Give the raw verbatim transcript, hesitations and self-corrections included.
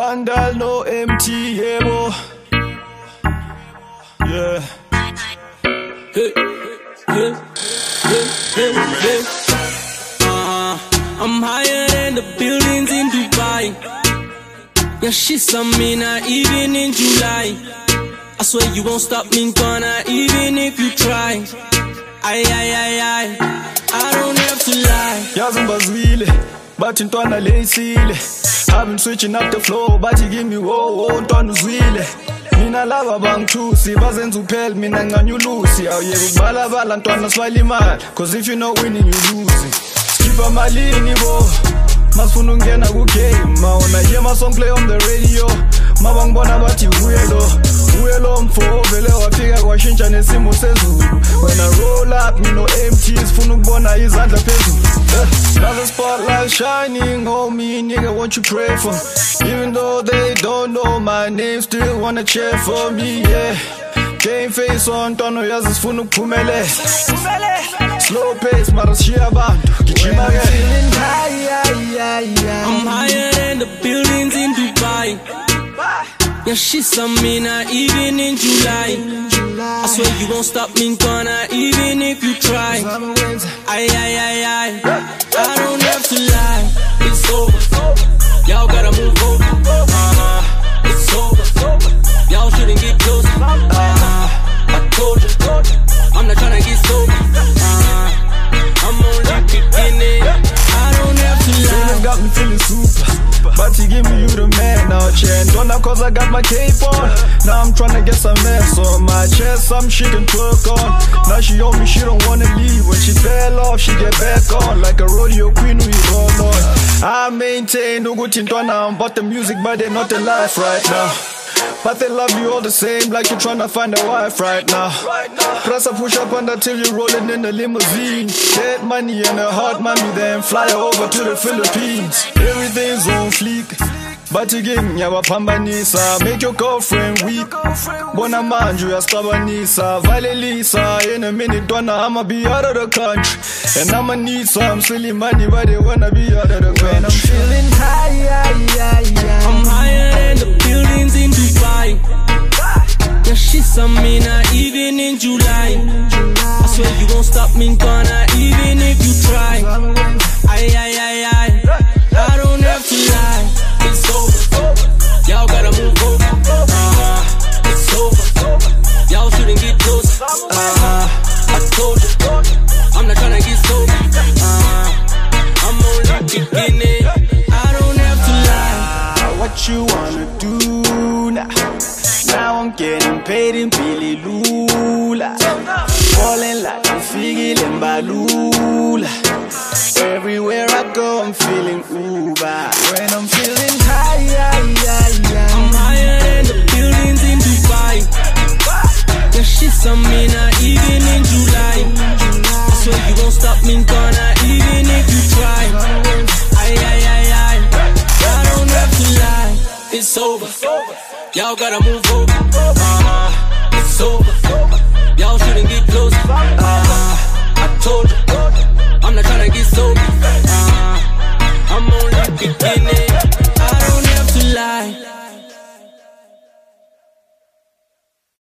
Vandal, no M T, yeah, boy. Yeah. Hey, hey, hey, hey, hey. Uh, I'm higher than the buildings in Dubai. Yeah, she's a mina even in July. I swear you won't stop me, gonna even if you try. Ay, ay, ay, ay, I don't have to lie. Yazi ngibazwile, bathi ntwana leyisile. I've been switching up the flow, bathi give me wo wo ntwana uzwile. Mina lava bangithusi, bazenza uphela mina nganyulusi. Awuyeke ukubalabala ntwana swali imali, cause if you're not winning you losing. Skippa malini bo, masifuna ungena ku game. Maona hear my song play on the radio. Mabangibona bathi uye lo, uye lo mfo vele wafika kwashintsha nesimo sezulu. When I roll up, me no M Ts, funa ukubona izandla phezulu. Now the spotlight shining on me, nigga, won't you pray for me? Even though they don't know my name, still wanna cheer for me, yeah. Game face on, tono yazi sifuna ukuphumelela. Slow pace, mara sishiya abantu, gijima ke. I'm higher than the buildings in Dubai. Yeah, she's a mina even in July. I swear you won't stop me, gonna even if you try. Ay, ay, ay, ay, I don't have to lie. It's over, y'all gotta move over. Uh-huh. It's over, y'all shouldn't get close. Uh-huh. I told you, I'm not tryna get sober. Uh-huh. I'm only beginning, I don't have to lie. Feeling got me feeling super, but you give me you the man now, chain. Don't know cause I got my cape on. Now I'm tryna get some ass on my chest, some shit can twerk on. Now she on me, she don't wanna leave. When she fell off, she get back on. Like a rodeo queen, we roll on. I maintain no good ntwana, but the music, but they're not alive right now. But they love you all the same, like you're tryna find a wife right now. Press a push up under till you're rolling in the limousine. Get money and a hot mommy, then fly over to the Philippines. Everything's on fleek, but you give me a pambanisa. Make your girlfriend weak. Bona manju ya stabanisa. Vale Lisa, in a minute, donna, I'ma be out of the country. And I'ma need some silly money, but they wanna be out of the country. When I'm feeling high, yeah, yeah, yeah. I'm higher than the buildings in Dubai. Yeah, she's a mina even in July. I swear you won't stop me, gonna even if you try. Ay, ay, ay, ay, I don't have to lie. It's over, y'all gotta move over. Uh-huh. It's over, y'all shouldn't get close. Uh-huh. I told you, I'm not tryna get sober. Uh-huh. I'm only beginning, I don't have to lie. What you wanna do now? Now I'm getting paid in Billy Lula. Falling like I'm feeling Balula. Everywhere I go I'm feeling Uber. When I'm feeling high, yeah, yeah, yeah. I'm higher than the buildings in Dubai. Yeah, she's a mina even in July. I swear you won't stop me, gonna even if you try. Ay, ay, ay, ay, I don't have to lie. It's over, y'all gotta move over.